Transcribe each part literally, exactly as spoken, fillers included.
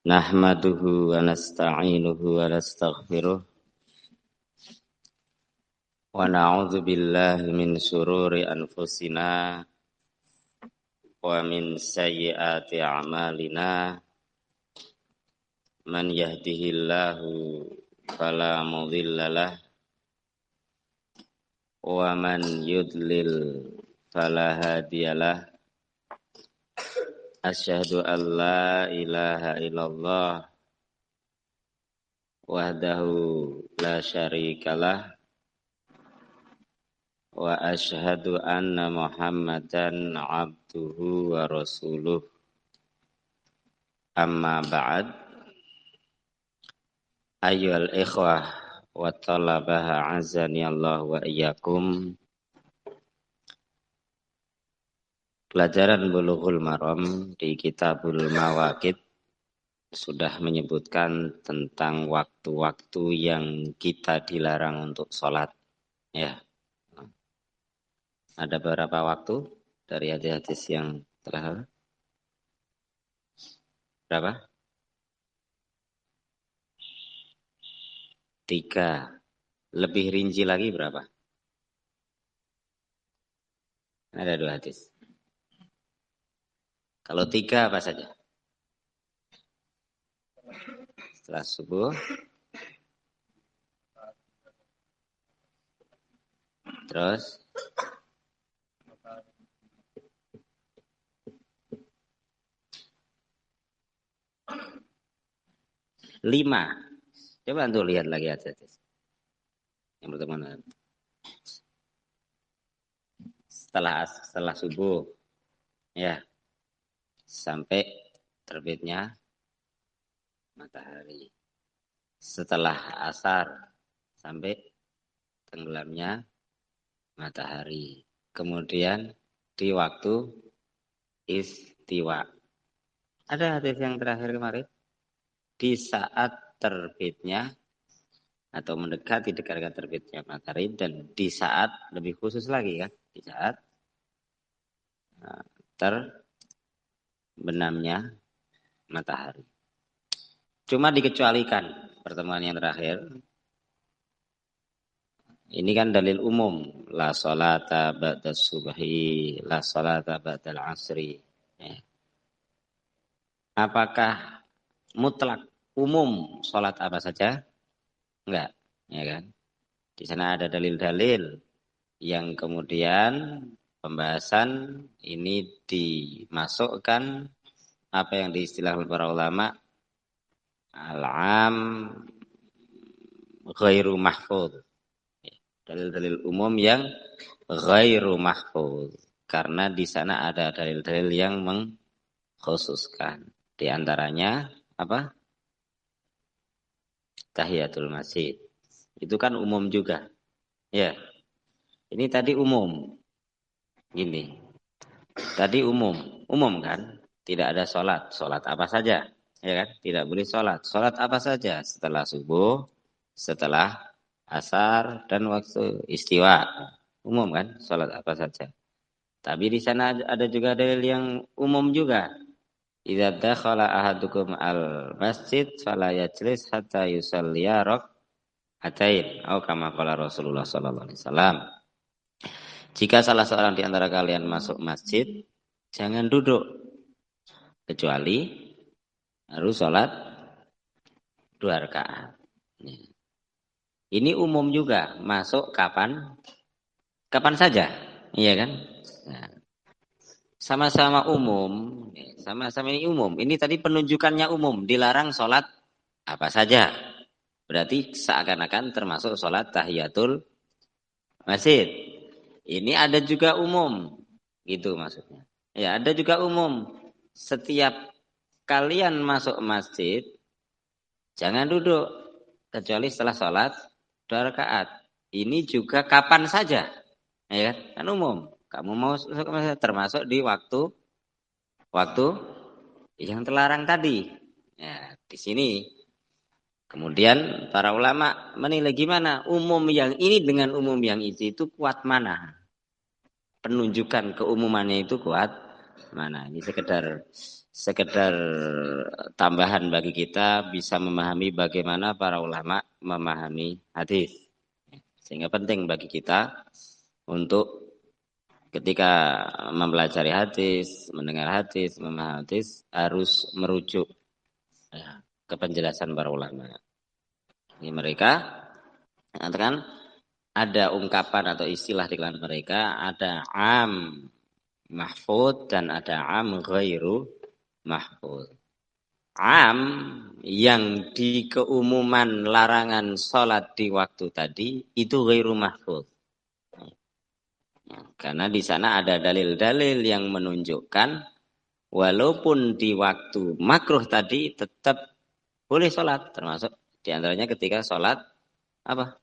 Nahmaduhu wa nasta'inuhu wa nastaghfiruh wa na'udzu billahi min syururi anfusina wa min sayyiati a'malina. Man yahdihillahu fala mudhillalah wa man yudlil fala hadiyalah. Asyhadu an la ilaha illallah wahdahu la syarikalah wa asyhadu anna Muhammadan abduhu wa rasuluh. Amma ba'd. Ayyuhal ikhwah wa talabah azani Allah wa iyyakum. Pelajaran Bulughul Maram di Kitabul Mawaqit sudah menyebutkan tentang waktu-waktu yang kita dilarang untuk sholat. Ya. Ada beberapa waktu dari hadis-hadis yang telah berapa? Tiga. Lebih rinci lagi berapa? Ada dua hadis. Kalau tiga apa saja? Setelah subuh. Terus. Lima. Coba untuk lihat lagi hadis. Yang pertama. Setelah setelah subuh. Ya. Sampai terbitnya matahari. Setelah asar sampai tenggelamnya matahari. Kemudian di waktu istiwa. Ada hadis yang terakhir kemarin. Di saat terbitnya atau mendekati dekat terbitnya matahari, dan di saat lebih khusus lagi kan, di saat terbenamnya matahari. Cuma dikecualikan pertemuan yang terakhir. Ini kan dalil umum, la sholata ba'da subhi, la sholata ba'dal asri. Ya. Apakah mutlak umum sholat apa saja? Enggak, ya kan? Di sana ada dalil-dalil yang kemudian pembahasan ini dimasukkan apa yang diistilahkan para ulama al-am ghairu mahfuz. Dalil-dalil umum yang ghairu mahfuz, karena di sana ada dalil-dalil yang mengkhususkan. Di antaranya apa? Tahiyatul masjid. Itu kan umum juga. Ya. Ini tadi umum. Gini. Tadi umum. Umum kan? Tidak ada sholat. Sholat apa saja. Ya kan? Tidak boleh sholat. Sholat apa saja. Setelah subuh. Setelah asar. Dan waktu istiwa. Umum kan? Sholat apa saja. Tapi di sana ada juga dalil yang umum juga. Idza dakhala ahadukum al-masjid fala yajlis hatta yusalliya rak'atain atau kama qala Rasulullah sallallahu alaihi wasallam. Jika salah seorang di antara kalian masuk masjid, jangan duduk kecuali harus salat dua rakaat. Ini umum juga, masuk kapan? Kapan saja, iya kan? Nah, sama-sama umum, sama-sama ini umum. Ini tadi penunjukannya umum, dilarang sholat apa saja. Berarti seakan-akan termasuk sholat tahiyatul masjid. Ini ada juga umum, gitu maksudnya. Ya, ada juga umum. Setiap kalian masuk masjid, jangan duduk kecuali setelah sholat dua rakaat. Ini juga kapan saja, ya kan umum. Kamu mau termasuk di waktu waktu yang terlarang tadi. Ya, di sini. Kemudian para ulama menilai gimana umum yang ini dengan umum yang itu itu kuat mana? Penunjukan keumumannya itu kuat mana? Ini sekedar sekedar tambahan bagi kita bisa memahami bagaimana para ulama memahami hadis. Sehingga penting bagi kita untuk ketika mempelajari hadis, mendengar hadis, memahami hadis harus merujuk ya, ke penjelasan para ulama. Ini mereka mengatakan ada ungkapan atau istilah di kalangan mereka, ada am mahfud dan ada am ghairu mahfud. Am yang di keumuman larangan sholat di waktu tadi itu ghairu mahfud. Karena di sana ada dalil-dalil yang menunjukkan walaupun di waktu makruh tadi tetap boleh sholat, termasuk diantaranya ketika sholat apa?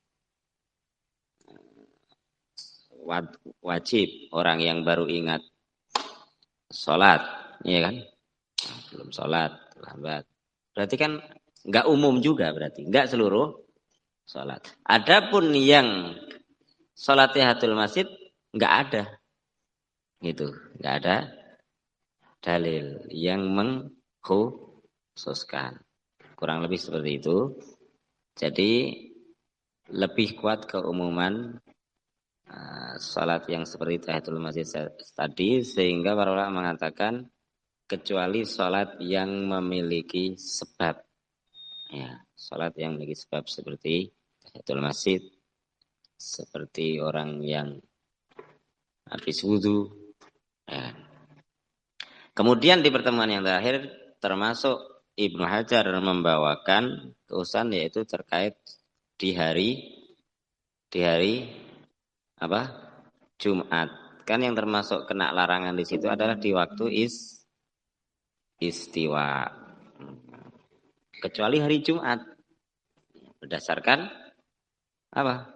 Wajib orang yang baru ingat sholat, ya kan? Belum sholat, lambat. Berarti kan nggak umum juga berarti, nggak seluruh sholat. Adapun yang sholat tahiyatul masjid nggak ada, gitu, nggak ada dalil yang mengkhususkan. Kurang lebih seperti itu. Jadi lebih kuat keumuman uh, sholat yang seperti tahiyatul masjid tadi, sehingga para ulama mengatakan kecuali sholat yang memiliki sebab. Ya, sholat yang memiliki sebab seperti tahiyatul masjid, seperti orang yang habis wudhu. Ya. Kemudian di pertemuan yang terakhir termasuk Ibnu Hajar membawakan keusan yaitu terkait di hari di hari apa? Jumat. Kan yang termasuk kena larangan di situ adalah di waktu is istiwa. Kecuali hari Jumat. Berdasarkan apa?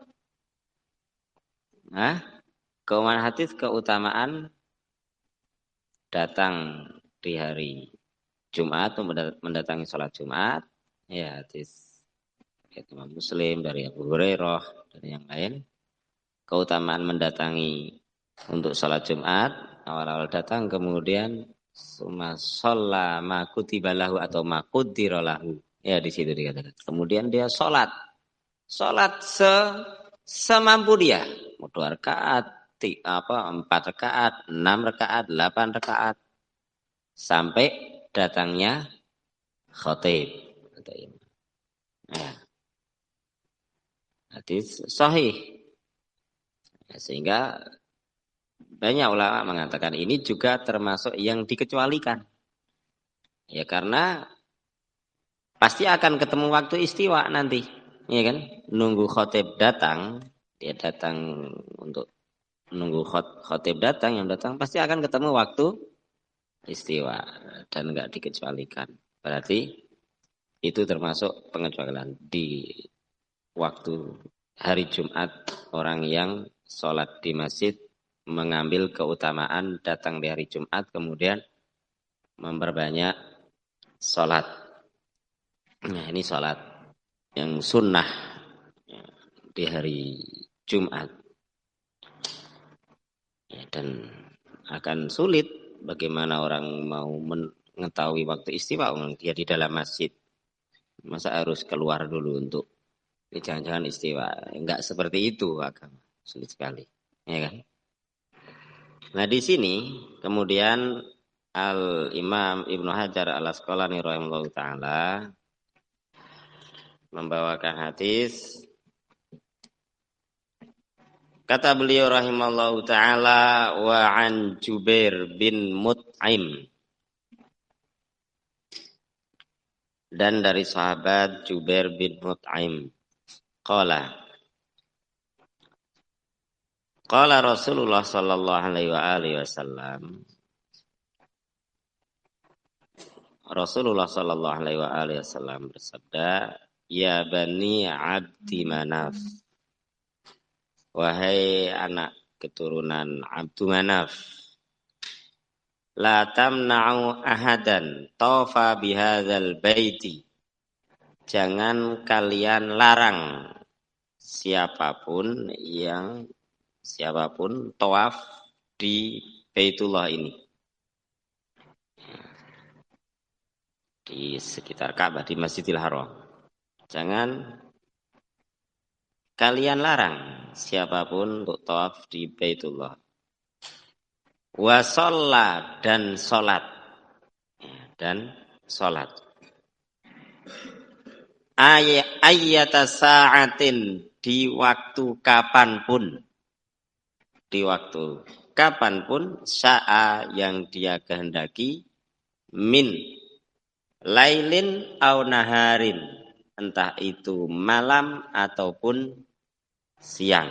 Hah? Keumuman hadis keutamaan datang di hari Jumat, mendatangi sholat Jumat. Ya, hadis Imam Muslim dari Abu Hurairah dan yang lain. Keutamaan mendatangi untuk sholat Jumat, awal-awal datang kemudian summa sholla ma kutiba lahu atau ma qudira lahu. Ya, di situ dikatakan. Kemudian dia sholat. Sholat se semampu dia. Mau dua rakaat, apa empat rakaat, enam rakaat, delapan rakaat, sampai datangnya khatib. Nah, hadis sahih. Sehingga banyak ulama mengatakan ini juga termasuk yang dikecualikan. Ya karena pasti akan ketemu waktu istiwa nanti, ya kan? Nunggu khatib datang, dia datang untuk nunggu khatib datang, yang datang pasti akan ketemu waktu istiwa dan enggak dikecualikan. Berarti itu termasuk pengecualian di waktu hari Jumat orang yang sholat di masjid mengambil keutamaan datang di hari Jumat kemudian memperbanyak sholat. Nah ini sholat yang sunnah di hari Jumat. Ya, dan akan sulit bagaimana orang mau mengetahui waktu istiwa dia di dalam masjid. Masa harus keluar dulu untuk jangan-jangan istiwa. Enggak seperti itu agama. Sulit sekali. Ya kan? Nah di sini kemudian Al-Imam Ibnu Hajar Al-Asqalani rahimahullah ta'ala membawakan hadis. Kata beliau rahimahullah ta'ala wa an Jubair bin Mut'im. Dan dari sahabat Jubair bin Mut'im. Qala. Qala Rasulullah sallallahu alaihi wa alihi wasallam. Rasulullah sallallahu alaihi wa alihi wasallam bersabda, "Ya bani Abdi Manaf." Wahai anak keturunan Abdu Manaf. La tamna'u ahadan tawfa bihadzal baiti. Jangan kalian larang siapapun yang siapapun tawaf di Baitullah ini. di sekitar Ka'bah, di Masjidil Haram. Jangan kalian larang siapapun untuk tawaf di Baitullah. Wa sholla, dan sholat. Dan sholat. Ayyata sa'atin, di waktu kapanpun. Di waktu kapanpun, sya'a, yang dia kehendaki, min lailin au naharin, entah itu malam ataupun siang.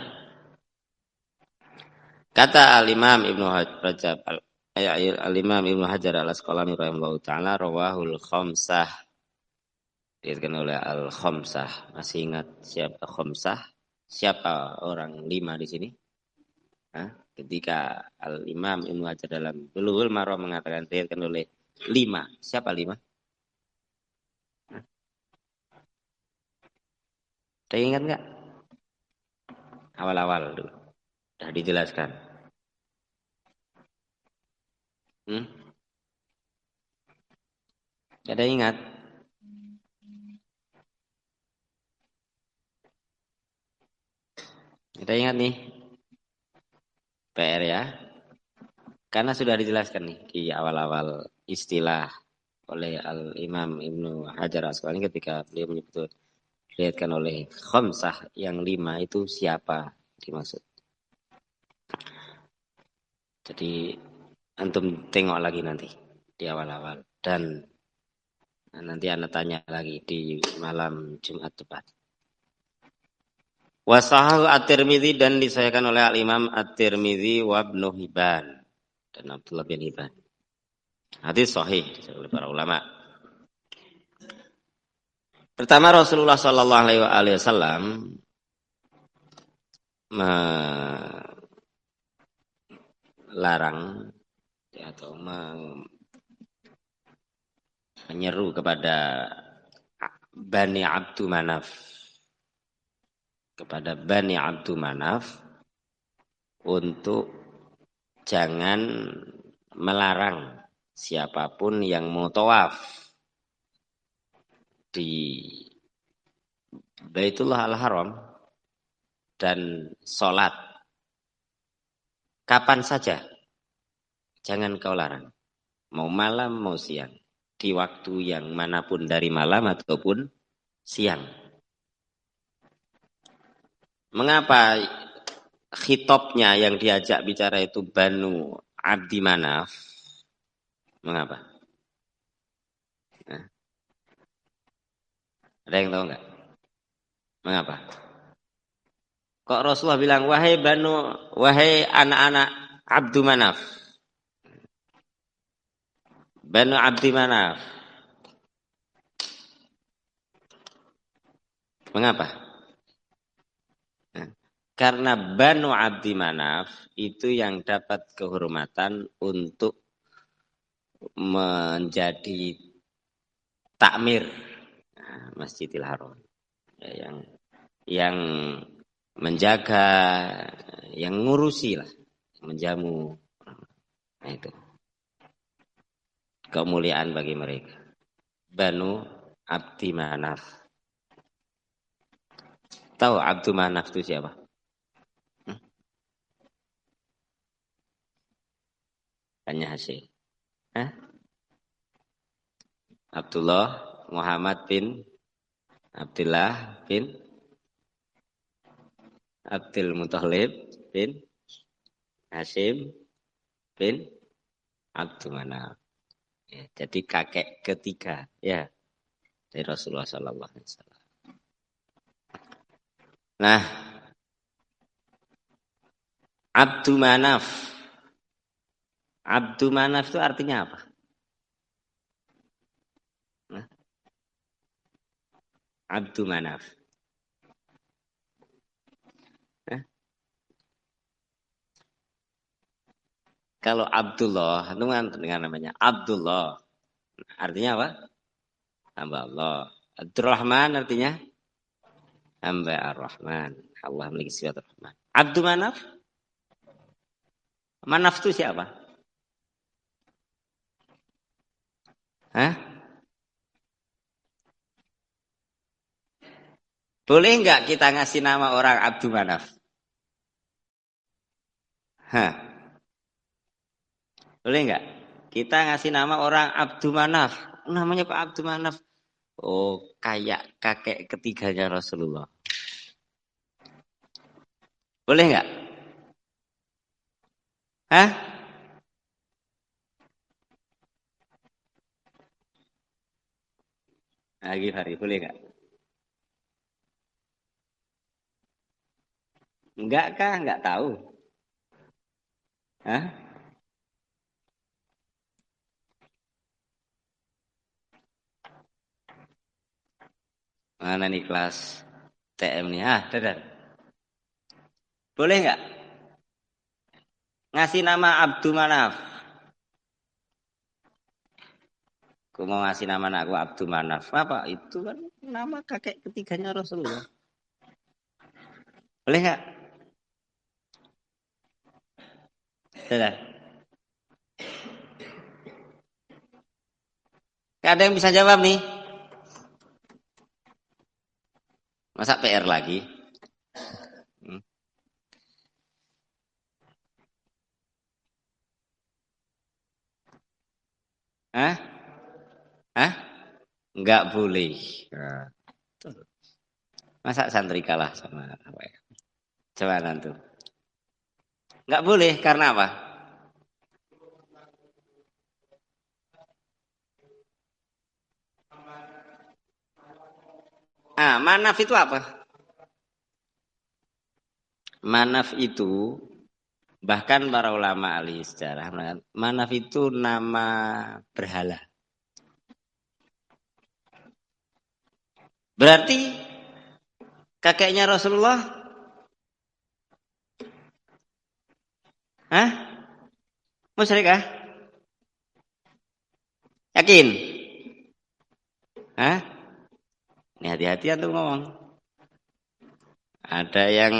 Kata Al-Imam Ibnu Rajab Al-Imam Ibnu Hajar Al-Asqalani rahimahullahu taala, rawahul khamsah, diriwayatkan oleh Al-Khamsah. Masih ingat siapa khamsah? Siapa orang lima di sini? Hah? Ketika Al-Imam Ibnu Hajar dalam Bulughul Maram mengatakan diriwayatkan oleh lima. Siapa lima? Ada ingat enggak? Awal-awal dulu. Sudah dijelaskan. Hmm? Ada ingat? Ada ingat nih? P R ya. Karena sudah dijelaskan nih di awal-awal istilah oleh Al-Imam Ibnu Hajar Asqalani ketika beliau menyebut dilihatkan oleh khamsah, yang lima itu siapa dimaksud. Jadi antum tengok lagi nanti di awal-awal, dan nanti anda tanya lagi di malam Jumat depan. Wasahahu At-Tirmidzi, dan disahihkan oleh Al-Imam At-Tirmidzi wa Ibnu Hibban dan Abdullah bin Hibban. Hadis sahih oleh para ulama. Pertama, Rasulullah Shallallahu Alaihi Wasallam melarang atau menyeru kepada Bani Abdu Manaf, kepada Bani Abdu Manaf untuk jangan melarang siapapun yang mau tawaf di Baitullah Al-Haram dan sholat kapan saja, jangan kau larang, mau malam mau siang, di waktu yang manapun dari malam ataupun siang. Mengapa khitobnya yang diajak bicara itu Banu Abdi Manaf? Mengapa? Nah, ada yang tahu enggak? Mengapa? Kok Rasulullah bilang wahai Banu, wahai anak-anak Abdu Manaf, Banu Abdi Manaf? Mengapa? Nah, karena Banu Abdi Manaf itu yang dapat kehormatan untuk menjadi takmir nah, Masjidil Haram, ya, yang yang menjaga, yang ngurusi lah, menjamu. Nah itu kemuliaan bagi mereka. Banu Abdi Manaf. Tahu Abdu Manaf itu siapa? Hmm? Tanya Hasyim. Hah? Abdullah Muhammad bin Abdullah bin Abdul Muthalib bin Hasyim bin Abdu Manaf. Ya, jadi kakek ketiga ya dari Rasulullah Sallallahu Alaihi Wasallam. Nah, Abdu Manaf, Abdu Manaf itu artinya apa? Nah, Abdu Manaf. Nah, kalau Abdullah itu kan dengan namanya Abdullah, artinya apa? Hamba Allah. Abdurrahman artinya hamba Ar-Rahman. Allah memiliki sifat Rahman. Abdu Manaf? Manaf itu siapa? Hah? Boleh nggak kita ngasih nama orang Abdul Manaf? Hah, boleh nggak? Kita ngasih nama orang Abdul Manaf. Namanya Pak Abdul Manaf. Oh, kayak kakek ketiganya Rasulullah. Boleh nggak? Hah? Lagi Fahri, boleh nggak? Enggak kah? Enggak tahu. Hah? Mana nih kelas T M nih? Ah, dadah. Boleh nggak? Ngasih nama Abdul Manaf. Aku mau ngasih nama anakku Abdul Manaf. Apa? Itu kan nama kakek ketiganya Rasulullah. Boleh nggak? Dadah. Gak ada yang bisa jawab nih. Masa P R lagi? Hmm. Hah? Hah? Nggak boleh. Nah, masa santri kalah sama apa ya? Coba nanti. Nggak boleh karena apa? Ah, manaf itu apa? Manaf itu bahkan para ulama ahli sejarah mengatakan manaf itu nama berhala. Berarti kakeknya Rasulullah? Hah? Musyrik ah? Yakin? Hah? Ini hati-hati tuh ngomong. Ada yang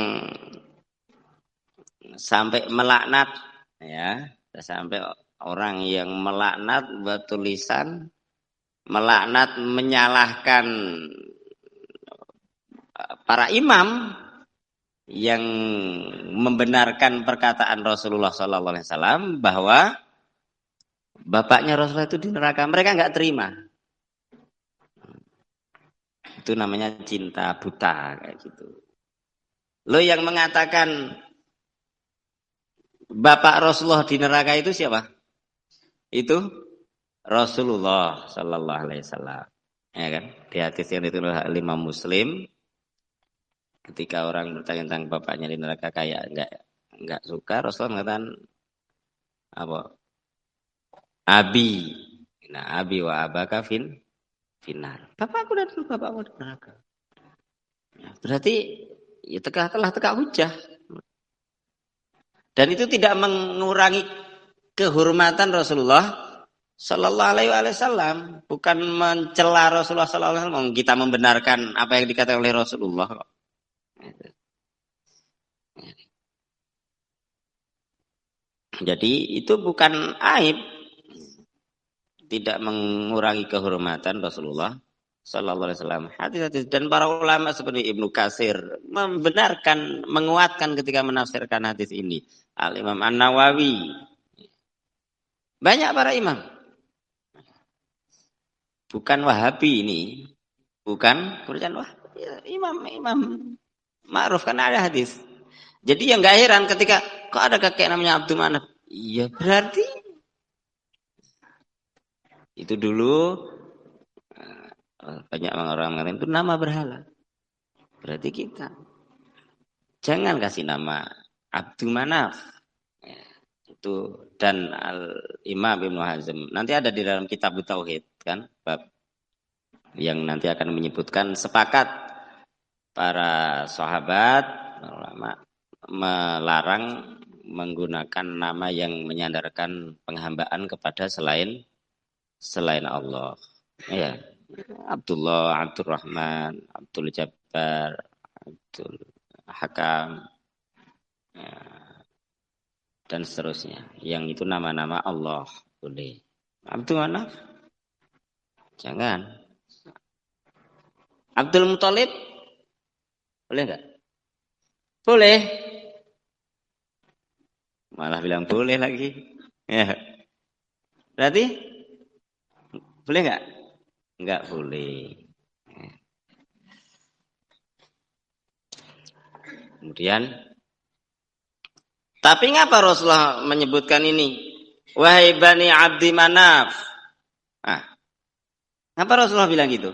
sampai melaknat ya, sampai orang yang melaknat buat tulisan, melaknat menyalahkan para imam yang membenarkan perkataan Rasulullah Sallallahu Alaihi Wasallam bahwa bapaknya Rasulullah itu di neraka. Mereka nggak terima. Itu namanya cinta buta kayak gitu. Lo yang mengatakan bapak Rasulullah di neraka itu siapa? Itu Rasulullah Sallallahu Alaihi Wasallam. Ya kan? Di hadis yang ditulis Imam Muslim, ketika orang bertanya tentang bapaknya di neraka kayak enggak enggak suka, Rasulullah mengatakan apa? Abi. Nah, abi wa abaka fin finar. Bapakku dan bapakmu di neraka. Ya, berarti ya telah telah tegak hujah. Dan itu tidak mengurangi kehormatan Rasulullah Sallallahu Alaihi Wasallam, bukan mencela Rasulullah Sallallahu Alaihi Wasallam. Kita membenarkan apa yang dikatakan oleh Rasulullah. Jadi itu bukan aib, tidak mengurangi kehormatan Rasulullah Sallallahu Alaihi Wasallam. Hadis-hadis dan para ulama seperti Ibnu Katsir membenarkan, menguatkan ketika menafsirkan hadis ini. Al Imam An Nawawi, banyak para imam. Bukan Wahabi ini, bukan bukan wah, ya, imam imam ma'ruf karena ada hadis. Jadi yang nggak heran ketika kok ada kakek namanya Abdul Manaf. Iya berarti itu dulu banyak orang mengatakan itu nama berhala. Berarti kita jangan kasih nama Abdul Manaf. Ya, itu dan Al Imam Ibnu Hazm nanti ada di dalam kitab Tauhid kan bab yang nanti akan menyebutkan sepakat para sahabat ulama melarang menggunakan nama yang menyandarkan penghambaan kepada selain selain Allah. Ya, Abdullah, Abdurrahman, Abdul Jabbar, Abdul Hakam, ya, dan seterusnya. Yang itu nama-nama Allah boleh. Abdul Manaf, jangan. Abdul Muthalib, Boleh nggak? Boleh. Malah bilang boleh lagi. Ya. Berarti boleh nggak? Nggak boleh. Kemudian, tapi ngapa Rasulullah menyebutkan ini? Wahai Bani Abdi Manaf. Ah, ngapa Rasulullah bilang gitu?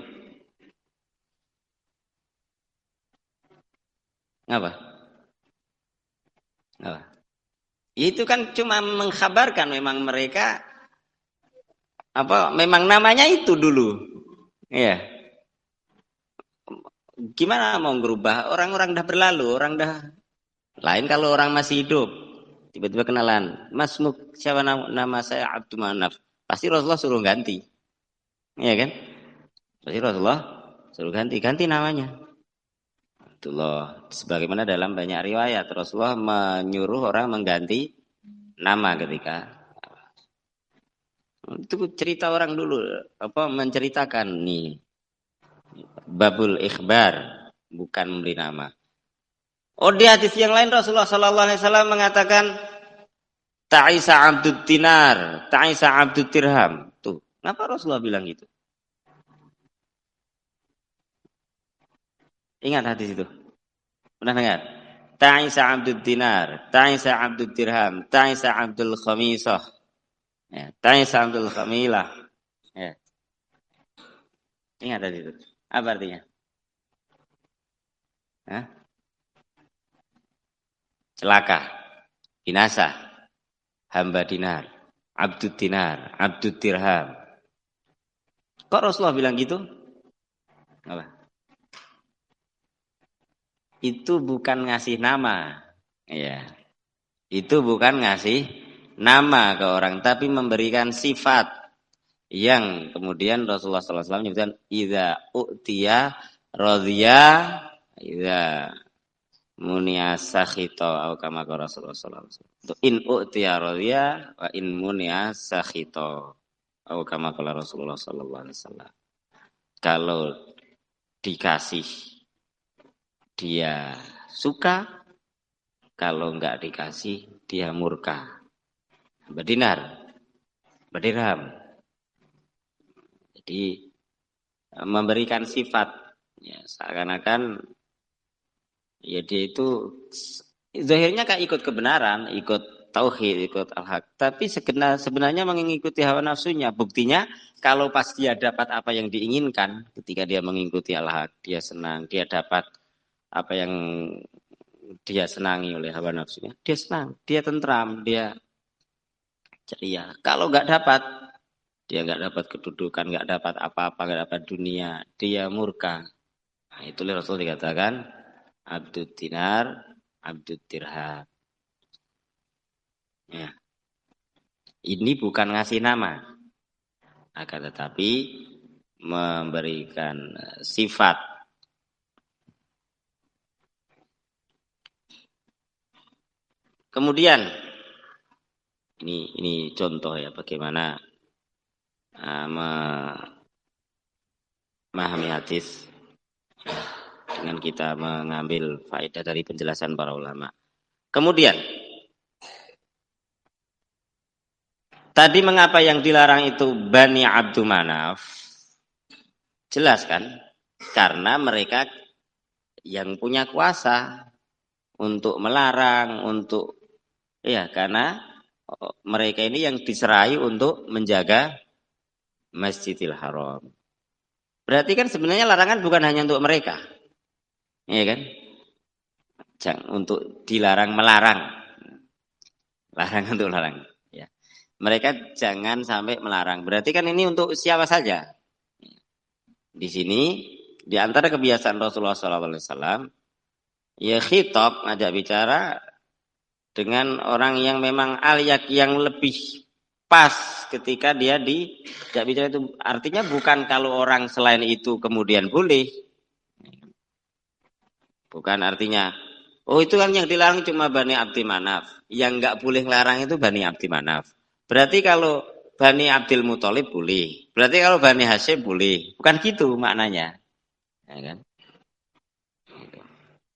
Ngapa? Ngapa? Itu kan cuma mengkhabarkan memang mereka apa memang namanya itu dulu. Iya. Gimana mau berubah? Orang-orang dah berlalu, orang dah lain kalau orang masih hidup. Tiba-tiba kenalan, Mas Muk, siapa nama, nama saya Abdul Manaf. Pasti Rasulullah suruh ganti. Iya kan? Pasti Rasulullah suruh ganti, ganti namanya. Abdullah. Sebagaimana dalam banyak riwayat Rasulullah menyuruh orang mengganti nama ketika itu cerita orang dulu apa menceritakan nih babul ikhbar bukan memberi nama. Oh di hadis yang lain Rasulullah Sallallahu Alaihi Wasallam mengatakan ta'isa abdud dinar, ta'isa abdud dirham. Tuh, kenapa Rasulullah bilang gitu? Ingat hadis itu? Pernah dengar? Ta'isa abdud dinar, ta'isa abdud dirham, ta'isa abdul khamisah. Ya, ta'isa abdul khamilah. Ya. Ingat hadis itu? Apa artinya? Hah? Celaka, binasa, hamba dinar, abdud dinar, abdud dirham. Kok Rasulullah bilang gitu? Apa? Itu bukan ngasih nama. Ya. Itu bukan ngasih nama ke orang, tapi memberikan sifat yang kemudian Rasulullah sallallahu alaihi wasallam menyebutkan idza u'tiya radhiya idza munia sakhito atau kama Rasulullah sallallahu alaihi wasallam. In u'tiya radhiya wa in munia sakhito atau kama Rasulullah sallallahu alaihi wasallam. Kalau dikasih dia suka, kalau enggak dikasih dia murka. Berdinar, berdirham. Jadi memberikan sifat ya seakan-akan ya dia itu zahirnya kan ikut kebenaran, ikut tauhid, ikut al-haq, tapi sebenarnya mengikuti hawa nafsunya. Buktinya kalau pas dia dapat apa yang diinginkan, ketika dia mengikuti al-haq, dia senang, dia dapat apa yang dia senangi oleh hawa nafsunya, dia senang, dia tentram, dia ceria. Kalau nggak dapat, dia nggak dapat kedudukan, nggak dapat apa-apa, nggak dapat dunia, dia murka. Nah, itulah Rasul dikatakan abdud dinar, abdud dirham. Ya. Ini bukan ngasih nama, akan tetapi memberikan sifat. Kemudian ini ini contoh ya bagaimana uh, memahami hadis dengan kita mengambil faedah dari penjelasan para ulama. Kemudian tadi mengapa yang dilarang itu Bani Abdul Manaf? Jelas kan? Karena mereka yang punya kuasa untuk melarang, untuk ya karena mereka ini yang diserai untuk menjaga Masjidil Haram. Berarti kan sebenarnya larangan bukan hanya untuk mereka. Iya kan? Jangan untuk dilarang melarang. Larang untuk larang. Ya. Mereka jangan sampai melarang. Berarti kan ini untuk siapa saja. Di sini di antara kebiasaan Rasulullah sallallahu alaihi wasallam ya khitab ngajak bicara dengan orang yang memang aliyak yang lebih pas ketika dia diajak bicara itu. Artinya bukan kalau orang selain itu kemudian boleh. Bukan artinya, oh itu kan yang dilarang cuma Bani Abdi Manaf. Yang nggak boleh larang itu Bani Abdi Manaf. Berarti kalau Bani Abdul Muthalib boleh. Berarti kalau Bani Hasyim boleh. Bukan gitu maknanya. Ya kan?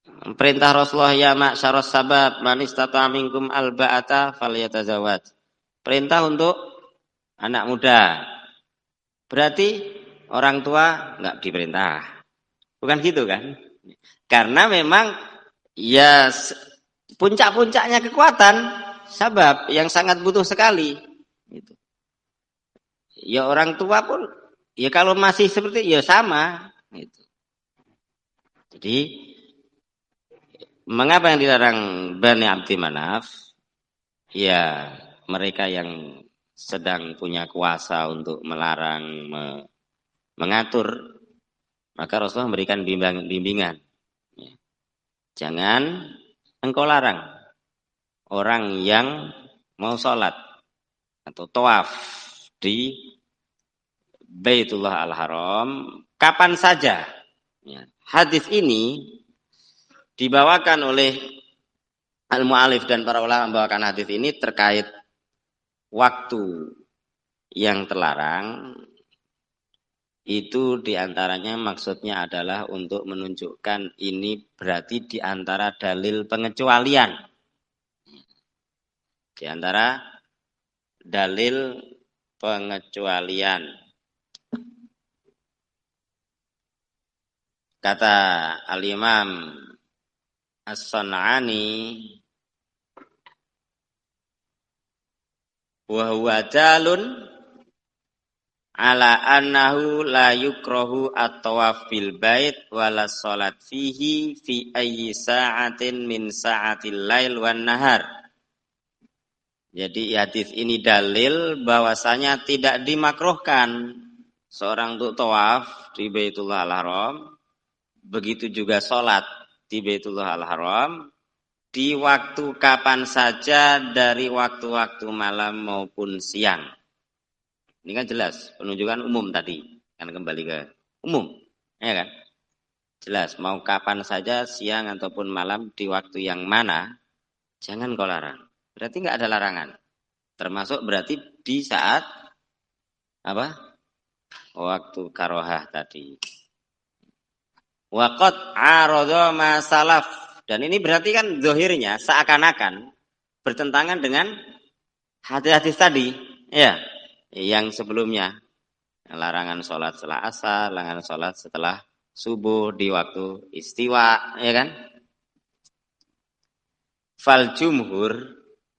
Perintah Rasulullah ya ma'syaras sabab man istata'a minkum alba'ata falyatazawwaj. Perintah untuk anak muda. Berarti orang tua enggak diperintah. Bukan gitu kan? Karena memang ya puncak-puncaknya kekuatan sabab yang sangat butuh sekali. Gitu. Ya orang tua pun ya kalau masih seperti ya sama. Gitu. Jadi mengapa yang dilarang Bani Abdi Manaf? Ya mereka yang sedang punya kuasa untuk melarang, me, mengatur, maka Rasulullah memberikan bimbang, bimbingan. Ya. Jangan engkau larang orang yang mau sholat atau tawaf di Baitullah Al-Haram kapan saja. Ya. Hadis ini dibawakan oleh Al-Mu'alif dan para ulama membawakan hadis ini terkait waktu yang terlarang. Itu diantaranya maksudnya adalah untuk menunjukkan ini berarti diantara dalil pengecualian. Di antara dalil pengecualian. Kata Al-Imam As-San'ani, wa huwa dalun ala annahu la yukrahu at-tawaf fil bait wala salat fihi fi ayyi sa'atin min sa'atil lail wan nahar. Jadi hadis ini dalil bahwasanya tidak dimakruhkan seorang untuk tawaf di Baitullah Al-Haram, begitu juga salat di Baitullah Al-Haram di waktu kapan saja dari waktu-waktu malam maupun siang. Ini kan jelas penunjukan umum tadi, kan kembali ke umum, ya kan? Jelas mau kapan saja siang ataupun malam di waktu yang mana, jangan kau larang. Berarti nggak ada larangan. Termasuk berarti di saat apa? Waktu karohah tadi. Waqad aradha ma salaf. Dan ini berarti kan zahirnya seakan-akan bertentangan dengan hadis-hadis tadi, ya. Yang sebelumnya, larangan sholat setelah asar, larangan sholat setelah subuh di waktu istiwa, ya kan? Fal jumhur,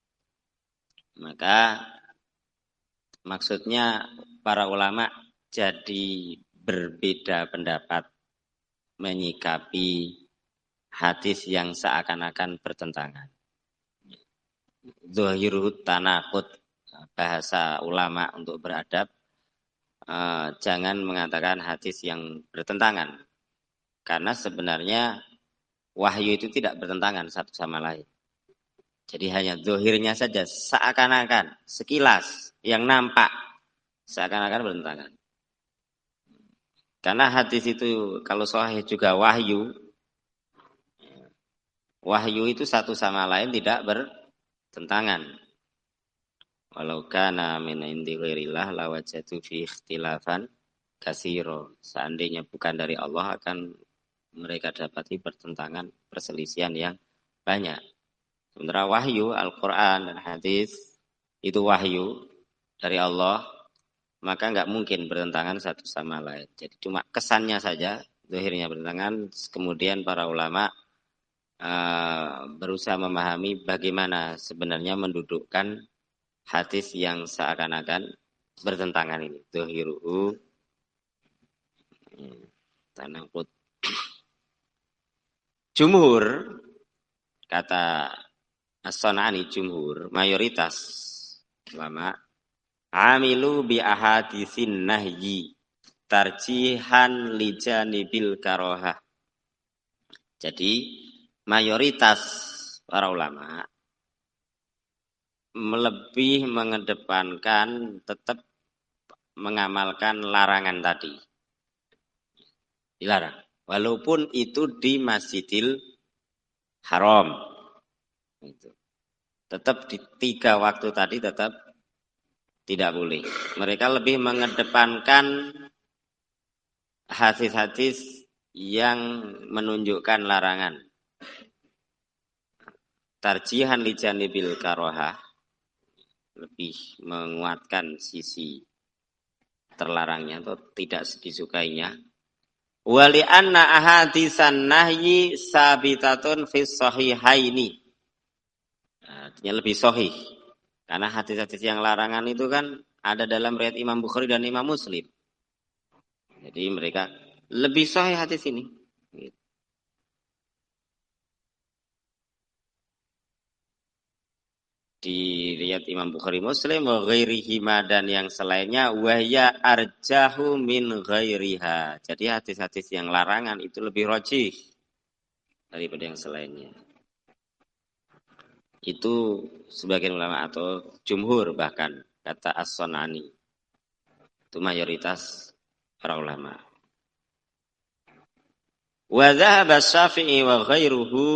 maka maksudnya para ulama jadi berbeda pendapat menyikapi hadis yang seakan-akan bertentangan. Zahirut tanaqud, bahasa ulama untuk beradab, eh, jangan mengatakan hadis yang bertentangan. Karena sebenarnya wahyu itu tidak bertentangan satu sama lain. Jadi hanya zahirnya saja, seakan-akan, sekilas, yang nampak, seakan-akan bertentangan. Karena hadis itu, kalau sahih juga wahyu, wahyu itu satu sama lain tidak bertentangan. Walau kana min indi ghairillah lawajatu fi ikhtilafan katsira. Seandainya bukan dari Allah akan mereka dapati pertentangan, perselisihan yang banyak. Sementara wahyu Al-Qur'an dan hadis itu wahyu dari Allah, maka enggak mungkin bertentangan satu sama lain. Jadi cuma kesannya saja zahirnya bertentangan, kemudian para ulama uh, berusaha memahami bagaimana sebenarnya mendudukkan hadis yang seakan-akan bertentangan ini. Zahiruhu tanaqud. Jumhur, kata As-San'ani, jumhur, mayoritas ulama amilu bi ahaditsin nahyi tarjihan li janibil karohah. Jadi mayoritas para ulama lebih mengedepankan tetap mengamalkan larangan tadi. Dilarang. Walaupun itu di Masjidil Haram. Tetap di tiga waktu tadi tetap tidak boleh. Mereka lebih mengedepankan hadis-hadis yang menunjukkan larangan. tarjihan li janibil karohah, lebih menguatkan sisi terlarangnya atau tidak disukainya. Wali anna ahadisan nahyi sabitatun fis sahihaini. Artinya lebih sahih. Karena hadis-hadis yang larangan itu kan ada dalam riwayat Imam Bukhari dan Imam Muslim. Jadi mereka lebih sahih hadis ini. Di riwayat Imam Bukhari Muslim wa ghairihima dan yang selainnya wahya arjahu min ghairiha. Jadi hadis-hadis yang larangan itu lebih rajih daripada yang selainnya. Itu sebagian ulama atau jumhur bahkan kata As-Sunani. Itu mayoritas para ulama. Wa dhahaba Syafi'i wa ghairuhu.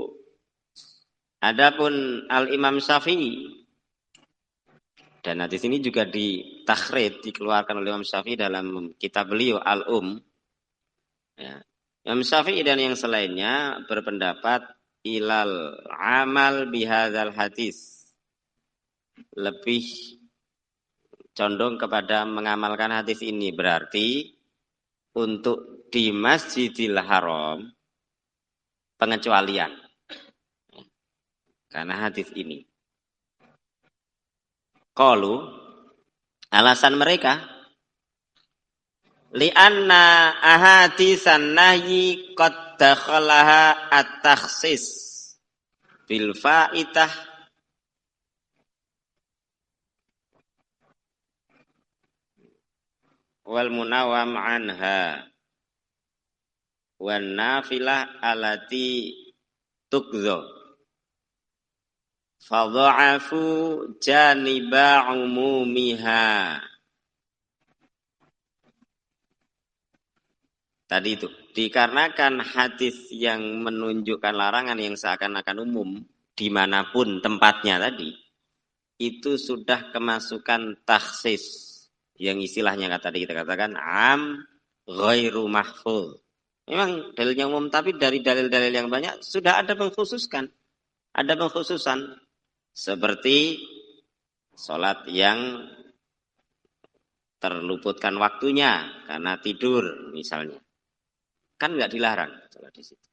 Adapun Al-Imam Syafi'i, dan hadis ini juga ditakhrij, dikeluarkan oleh Imam Syafi'i dalam kitab beliau Al-Um. Ya. Imam Syafi'i dan yang selainnya berpendapat ilal amal bihadzal hadis, lebih condong kepada mengamalkan hadis ini, berarti untuk di Masjidil Haram pengecualian. Karena hadis ini. Qalu, alasan mereka, li'anna ahadisan nahyi qad dakhalaha at-takhsis bil fa'idah wal munawam anha wan nafilah alati tukdho. Fadha'afu janiba umumiha. Tadi itu, dikarenakan hadis yang menunjukkan larangan yang seakan-akan umum dimanapun tempatnya tadi, itu sudah kemasukan takhsis, yang istilahnya kata tadi kita katakan am ghairu mahfuz. Memang dalilnya umum, tapi dari dalil-dalil yang banyak sudah ada mengkhususkan, ada pengkhususan. Seperti sholat yang terluputkan waktunya karena tidur misalnya. Kan nggak dilarang sholat di situ.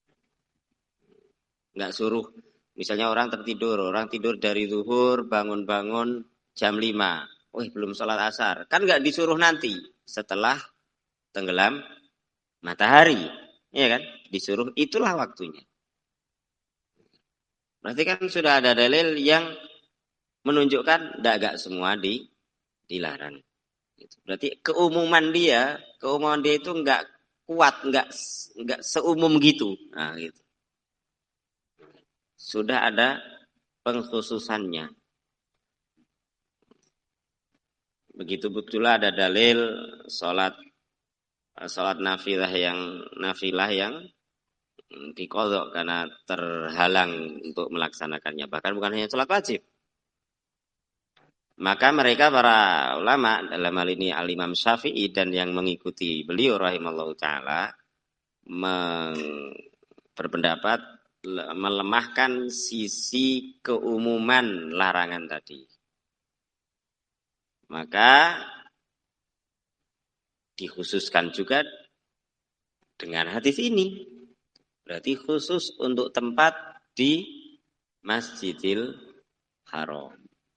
Nggak suruh, misalnya orang tertidur, orang tidur dari zuhur, bangun-bangun jam lima. Wih, belum sholat asar. Kan nggak disuruh nanti setelah tenggelam matahari. Iya kan? Disuruh itulah waktunya. Berarti kan sudah ada dalil yang menunjukkan tidak gak semua di, dilarang. Berarti keumuman dia, keumuman dia itu nggak kuat, nggak nggak seumum gitu. Nah, gitu. Sudah ada pengkhususannya. Begitu betullah ada dalil sholat sholat nafilah yang nafilah yang diqadha karena terhalang untuk melaksanakannya, bahkan bukan hanya sholat wajib. Maka mereka para ulama dalam hal ini Al-Imam Syafi'i dan yang mengikuti beliau rahimallahu taala berpendapat melemahkan sisi keumuman larangan tadi. Maka dikhususkan juga dengan hadis ini. Berarti khusus untuk tempat di Masjidil Haram.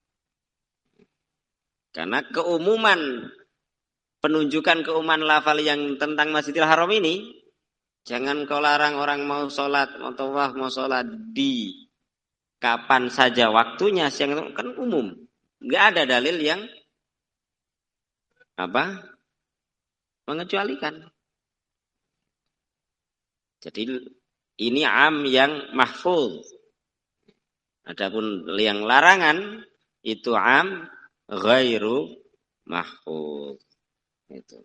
Karena keumuman, penunjukan keumuman lafal yang tentang Masjidil Haram ini, jangan kau larang orang mau sholat, mau tawaf, mau sholat di kapan saja waktunya, siang kan umum. Nggak ada dalil yang apa mengecualikan. Jadi ini am yang mahfuz. Adapun yang larangan itu am ghairu mahfuz. Itu.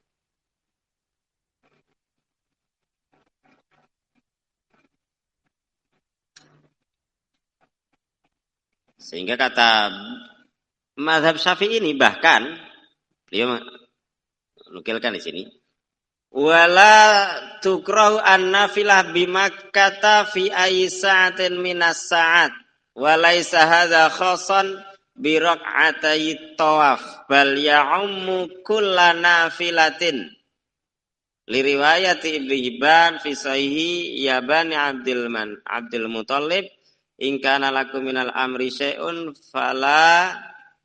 Sehingga kata mazhab Syafi'i ini bahkan beliau menukilkan di sini, wala tukrahu an-nafilah bimakkata fi ayyi sa'atin minas sa'at Walaisa hadza khassan bi rak'atai tawaf bal ya'ummu kullana nafilatin. Li riwayati Ibnu Hibban fi sahihi ya bani Abdul Man Abdul Muthalib in kana lakum minal amri syai'un fala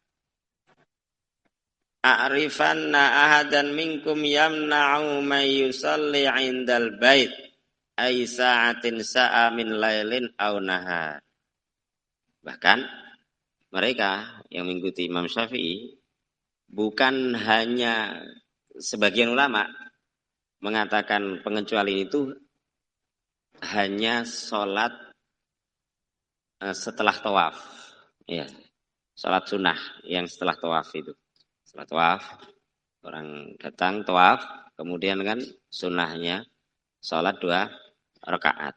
a'rifanna ahadan minkum yamna'u may yusalli 'indal bait ay sa'atin sa'a min lailin aw nahar. Bahkan mereka yang mengikuti Imam Syafi'i bukan hanya sebagian ulama mengatakan pengecualian itu hanya sholat uh, setelah tawaf, ya, sholat sunnah yang setelah tawaf itu. Setelah tawaf, orang datang tawaf, kemudian kan sunnahnya sholat dua rakaat.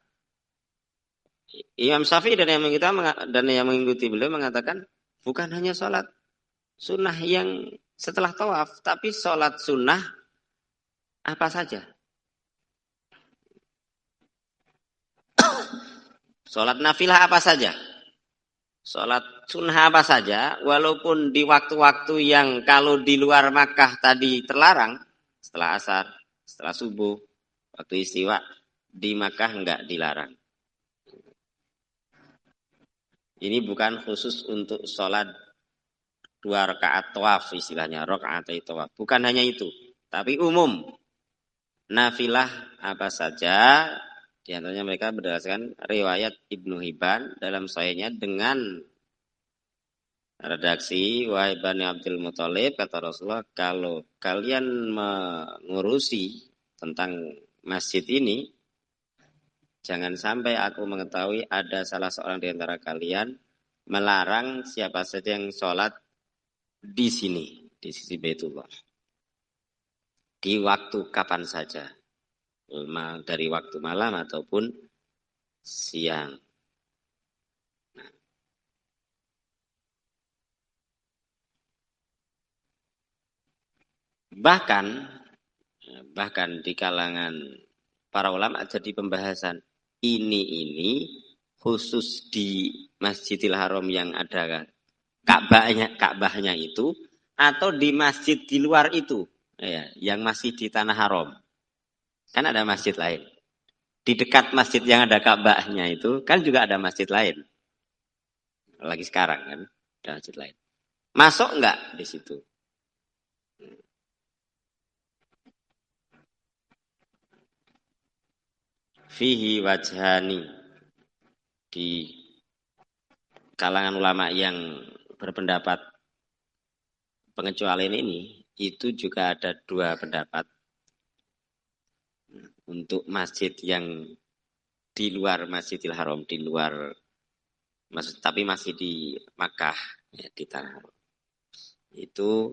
Imam Syafi'i dan yang mengikuti dan yang mengikuti beliau mengatakan bukan hanya sholat sunnah yang setelah tawaf, tapi sholat sunnah apa saja. Sholat nafilah apa saja. Sholat sunnah apa saja. Walaupun di waktu-waktu yang kalau di luar Makkah tadi terlarang. Setelah asar, setelah subuh, waktu istiwa. Di Makkah enggak dilarang. Ini bukan khusus untuk sholat dua rakaat tawaf istilahnya. Rakaat tawaf. Bukan hanya itu. Tapi umum. Nafilah apa saja, di antaranya mereka berdasarkan riwayat Ibnu Hibban dalam sahihnya dengan redaksi wahai Bani Abdul Muthalib, kata Rasulullah, kalau kalian mengurusi tentang masjid ini, jangan sampai aku mengetahui ada salah seorang di antara kalian melarang siapa saja yang sholat di sini, di sisi Baitullah. Di waktu kapan saja, dari waktu malam ataupun siang. Bahkan, bahkan di kalangan para ulama jadi pembahasan ini ini khusus di Masjidil Haram yang ada Ka'bahnya, Ka'bahnya itu, atau di masjid di luar itu. Ya, yang masih di tanah haram. Kan ada masjid lain. Di dekat masjid yang ada Ka'bahnya itu kan juga ada masjid lain. Lagi sekarang kan ada masjid lain. Masuk enggak di situ? Fihi wajhani. Di kalangan ulama yang berpendapat pengecualian ini itu juga ada dua pendapat. Untuk masjid yang di luar Masjidil Haram, di luar, maksud, tapi masih di Makkah, ya, di tanah haram. Itu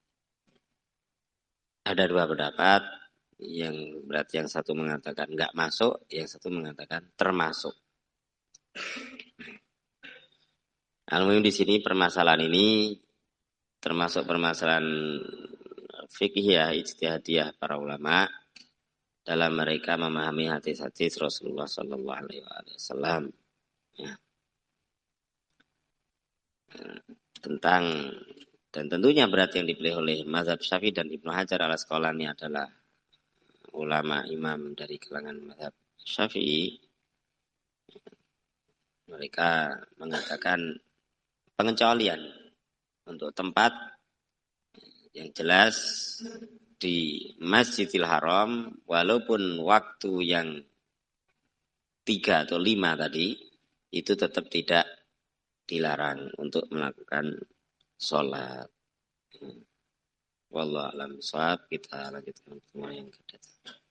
ada dua pendapat, yang berarti yang satu mengatakan enggak masuk, yang satu mengatakan termasuk. Alhamdulillah di sini permasalahan ini termasuk permasalahan fikih ijtihadiyah para ulama dalam mereka memahami hadis-hadis Rasulullah Sallallahu Alaihi Wasallam, ya, tentang, dan tentunya berat yang dipilih oleh mazhab Syafi'i dan Ibnu Hajar al-Asqalani adalah ulama imam dari kalangan mazhab Syafi'i. Mereka mengatakan pengecualian untuk tempat yang jelas di Masjidil Haram, walaupun waktu yang tiga atau lima tadi, itu tetap tidak dilarang untuk melakukan sholat. Wallahu a'lam bishawab. Kita lanjutkan semua yang kedua.